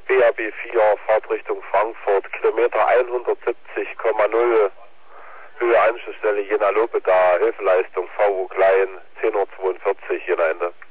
BAB 4, Fahrtrichtung Frankfurt, Kilometer 170,0, Höhe Anschlussstelle Jena Lobeda, Hilfeleistung VU Klein, 10:42 Uhr Jena Ende.